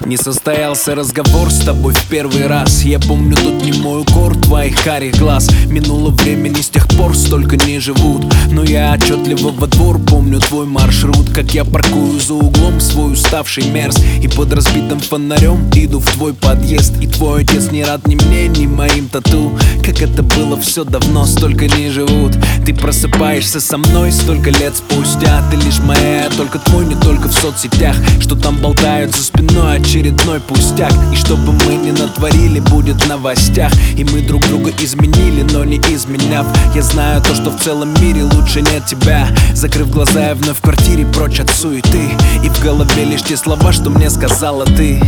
Не состоялся разговор с тобой в первый раз. Я помню тот немой укор твоих карих глаз. Минуло времени, с тех пор столько не живут. Но я отчетливо во двор помню твой маршрут. Как я паркую за углом свой уставший мерз и под разбитым фонарем иду в твой подъезд. И твой отец не рад ни мне, ни моим тату. Как это было все давно, столько не живут. Ты просыпаешься со мной столько лет спустя. Ты лишь моя, только твой, не только в соцсетях. Что там болтают за спиной, очередной пустяк. И что бы мы ни натворили, будет в новостях. И мы друг друга изменили, но не изменяв. Я знаю то, что в целом мире лучше нет тебя. Закрыв глаза, я вновь в квартире прочь от суеты. И в голове лишь те слова, что мне сказала ты.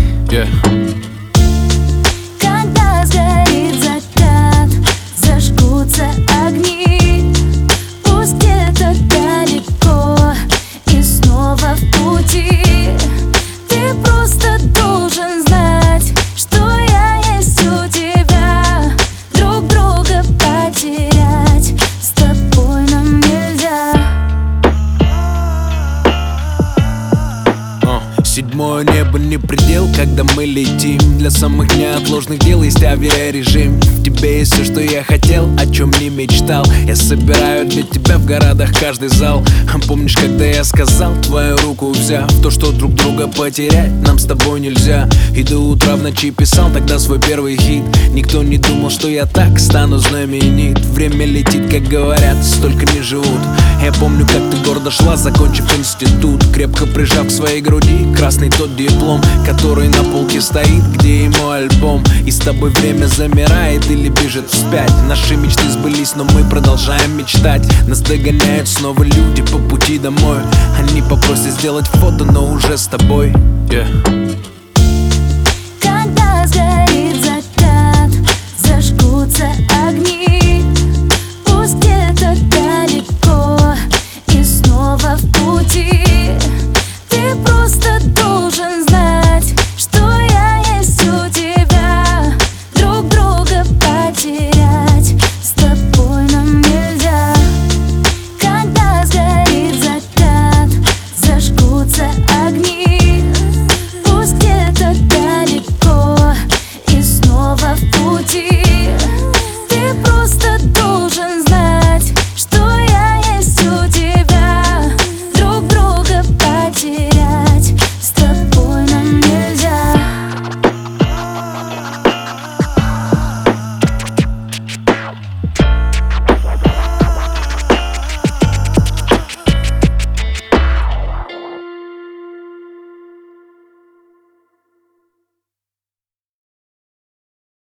Когда сгорит закат, зажгутся огни. Пусть где-то далеко и снова в пути. Ты просто должен знать, что я есть у тебя. Друг друга потерять с тобой нам нельзя. Седьмое небо не предел, когда мы летим. Для самых неотложных дел есть авиарежим. В тебе есть все, что я хотел, о чем не мечтал. Я собираю для тебя в городах каждый зал. Помнишь, когда я сказал, твою руку взяв, то, что друг друга потерять нам с тобой нельзя. И до утра в ночи писал тогда свой первый хит. Никто не думал, что я так стану знаменит. Время летит, как говорят, столько не живут. Я помню, как ты гордо шла, закончив институт, крепко прижав к своей груди красный тот диплом, который на полке стоит, где и мой альбом. И с тобой время замирает или бежит вспять. Наши мечты сбылись, но мы продолжаем мечтать. Нас догоняют снова люди по пути домой. Они попросят сделать фото, но уже с тобой.